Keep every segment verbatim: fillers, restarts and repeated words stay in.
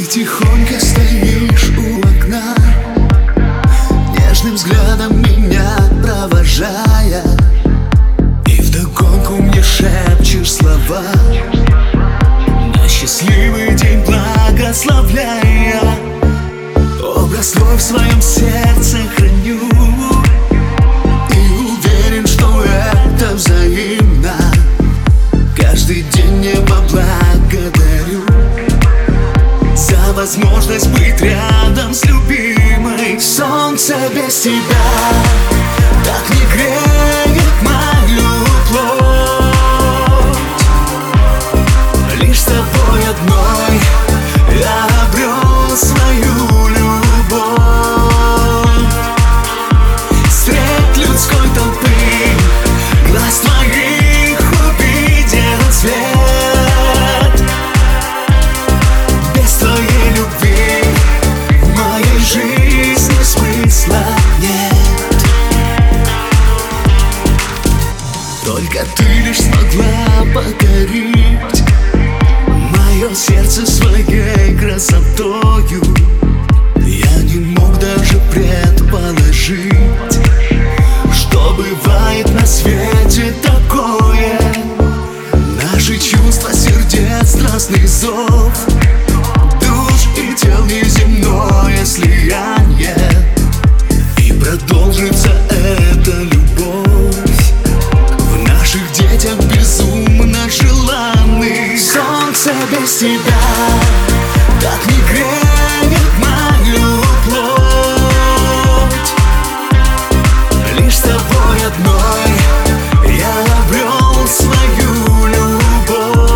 тихонько стоишь у окна, нежным взглядом меня провожая, и вдогонку мне шепчешь слова, на счастливый день благословляя. Образ твой в своем сердце храню и уверен, что это взаимно. Каждый день небо благодарю за возможность быть рядом с любимой. Солнце без тебя так не греет мою плоть. Лишь с тобой одной я обрел свою любовь. Средь людской толпы глаз твоих увидел свет. Без твоей любви в моей жизни смысла нет. Только ты лишь смогла покорить мое сердце своей красотою. Я не мог даже предположить, что бывает на свете такое. Наши чувства сердец, страстный зов, душ и тел неземное слияние. И продолжится эта любовь в наших детях безумно желанных. Солнце без тебя так не греет мою плоть. Лишь с тобой одной я обрел свою любовь.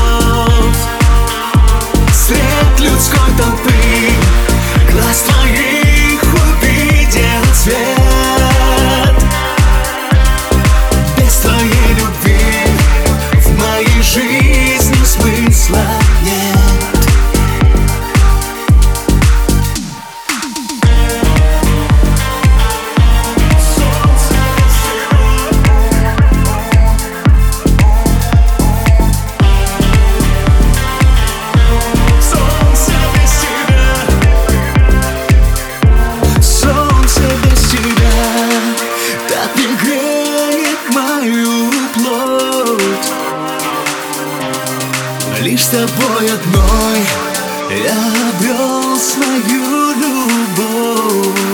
Средь людской толпы глаз твоих увидел свет. Без твоей любви в моей жизни смысла нет. Лишь с тобой одной я обрел свою любовь.